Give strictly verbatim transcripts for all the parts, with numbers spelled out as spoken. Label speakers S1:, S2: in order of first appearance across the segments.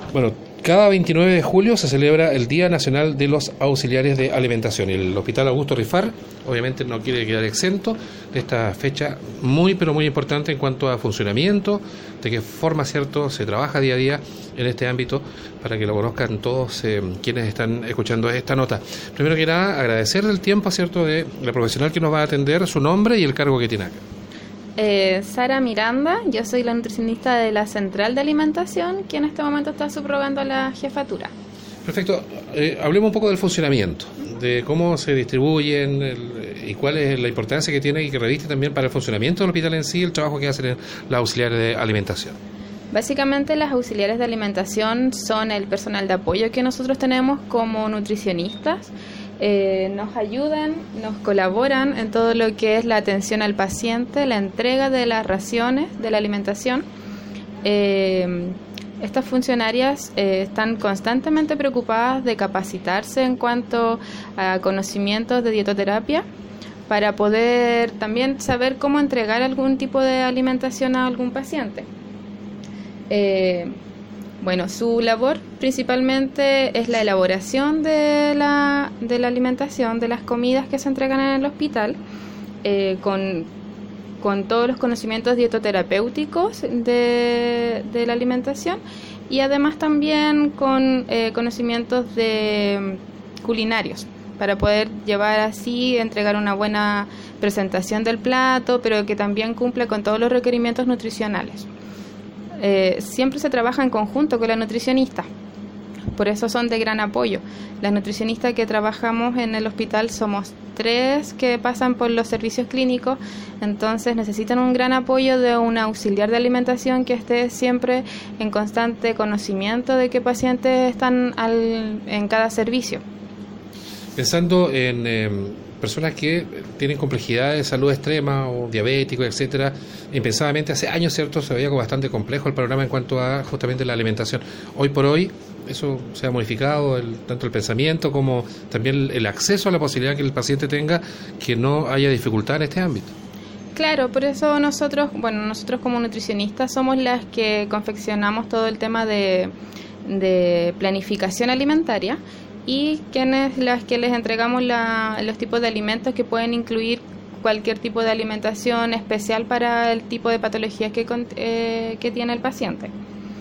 S1: Bueno, cada veintinueve de julio se celebra el Día Nacional de los Auxiliares de Alimentación y el Hospital Augusto Rifar obviamente no quiere quedar exento de esta fecha muy pero muy importante en cuanto a funcionamiento, de qué forma, cierto, se trabaja día a día en este ámbito, para que lo conozcan todos eh, quienes están escuchando esta nota. Primero que nada, agradecer el tiempo, cierto, de la profesional que nos va a atender, su nombre y el cargo que tiene acá.
S2: Eh, Sara Miranda, yo soy la nutricionista de la Central de Alimentación, que en este momento está subrogando la jefatura.
S1: Perfecto. Eh, hablemos un poco del funcionamiento, de cómo se distribuyen el, y cuál es la importancia que tiene y que reviste también para el funcionamiento del hospital en sí, el trabajo que hacen las auxiliares de alimentación.
S2: Básicamente las auxiliares de alimentación son el personal de apoyo que nosotros tenemos como nutricionistas. Eh, nos ayudan, nos colaboran en todo lo que es la atención al paciente, la entrega de las raciones, de la alimentación. Eh, estas funcionarias eh, están constantemente preocupadas de capacitarse en cuanto a conocimientos de dietoterapia, para poder también saber cómo entregar algún tipo de alimentación a algún paciente. Eh, Bueno, su labor principalmente es la elaboración de la, de la alimentación, de las comidas que se entregan en el hospital, eh, con, con todos los conocimientos dietoterapéuticos de, de la alimentación, y además también con eh, conocimientos de culinarios, para poder llevar así, entregar una buena presentación del plato, pero que también cumpla con todos los requerimientos nutricionales. Eh, siempre se trabaja en conjunto con la nutricionista, por eso son de gran apoyo. Las nutricionistas que trabajamos en el hospital somos tres que pasan por los servicios clínicos, entonces necesitan un gran apoyo de un auxiliar de alimentación que esté siempre en constante conocimiento de qué pacientes están al, en cada servicio.
S1: Pensando en eh, personas que tienen complejidades de salud extrema o diabéticos, etcétera, impensadamente hace años, cierto, se veía como bastante complejo el panorama en cuanto a justamente la alimentación. Hoy por hoy eso se ha modificado, el, tanto el pensamiento como también el, el acceso a la posibilidad que el paciente tenga, que no haya dificultad en este ámbito.
S2: Claro, por eso nosotros, bueno, nosotros como nutricionistas somos las que confeccionamos todo el tema de, de planificación alimentaria, y quienes las que les entregamos la, los tipos de alimentos que pueden incluir cualquier tipo de alimentación especial para el tipo de patologías que, eh, que tiene el paciente.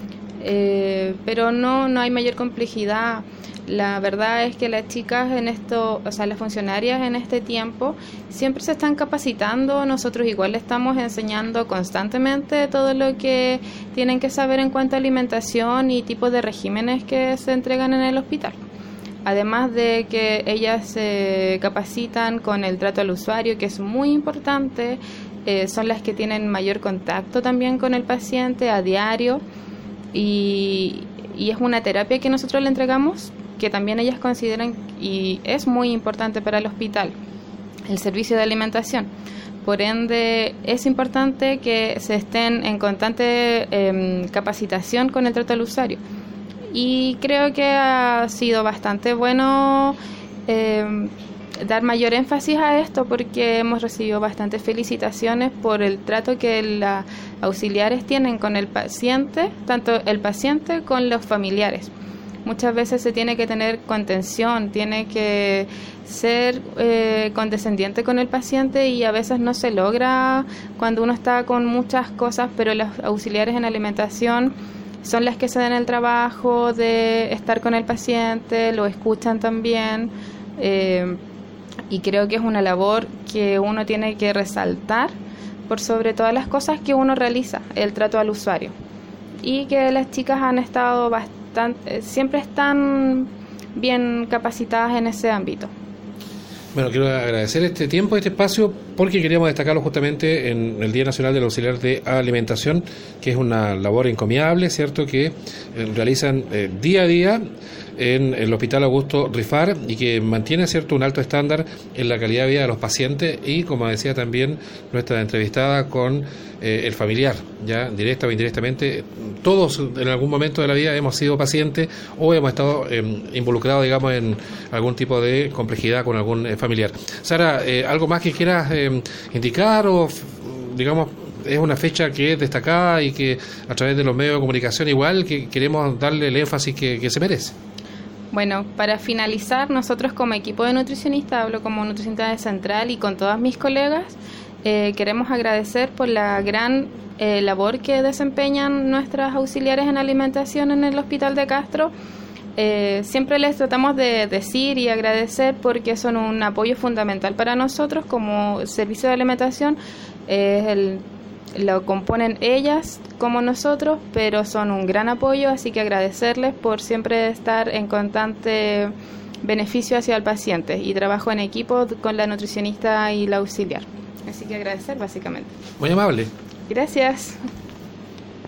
S2: Eh, pero no, no hay mayor complejidad. La verdad es que las chicas en esto, o sea, las funcionarias en este tiempo siempre se están capacitando. Nosotros igual les estamos enseñando constantemente todo lo que tienen que saber en cuanto a alimentación y tipos de regímenes que se entregan en el hospital. Además de que ellas se capacitan con el trato al usuario, que es muy importante, eh, son las que tienen mayor contacto también con el paciente a diario, y, y es una terapia que nosotros le entregamos que también ellas consideran y es muy importante para el hospital, el servicio de alimentación. Por ende, es importante que se estén en constante eh, capacitación con el trato al usuario. Y creo que ha sido bastante bueno eh, dar mayor énfasis a esto, porque hemos recibido bastantes felicitaciones por el trato que las auxiliares tienen con el paciente, tanto el paciente con los familiares. Muchas veces se tiene que tener contención, tiene que ser eh, condescendiente con el paciente, y a veces no se logra cuando uno está con muchas cosas, pero los auxiliares en alimentación son las que se dan el trabajo de estar con el paciente, lo escuchan también, eh, y creo que es una labor que uno tiene que resaltar por sobre todas las cosas que uno realiza, el trato al usuario. Y que las chicas han estado bastante, siempre están bien capacitadas en ese ámbito.
S1: Bueno, quiero agradecer este tiempo, este espacio, porque queríamos destacarlo justamente en el Día Nacional del Auxiliar de Alimentación, que es una labor encomiable, ¿cierto?, que eh, realizan eh, día a día en el Hospital Augusto Rifar, y que mantiene, cierto, un alto estándar en la calidad de vida de los pacientes, y como decía también nuestra entrevistada, con eh, el familiar, ya directa o indirectamente. Todos en algún momento de la vida hemos sido pacientes o hemos estado eh, involucrados, digamos, en algún tipo de complejidad con algún eh, familiar. Sara, eh, ¿algo más que quieras eh, indicar o, digamos, es una fecha que es destacada y que a través de los medios de comunicación igual que queremos darle el énfasis que, que se merece.
S2: Bueno, para finalizar, nosotros como equipo de nutricionistas, hablo como nutricionista de Central y con todas mis colegas, eh, queremos agradecer por la gran eh, labor que desempeñan nuestras auxiliares en alimentación en el Hospital de Castro. Eh, siempre les tratamos de decir y agradecer porque son un apoyo fundamental para nosotros como servicio de alimentación. Eh, el lo componen ellas como nosotros, pero son un gran apoyo, así que agradecerles por siempre estar en constante beneficio hacia el paciente y trabajo en equipo con la nutricionista y la auxiliar. Así que agradecer básicamente.
S1: Muy amable.
S2: Gracias.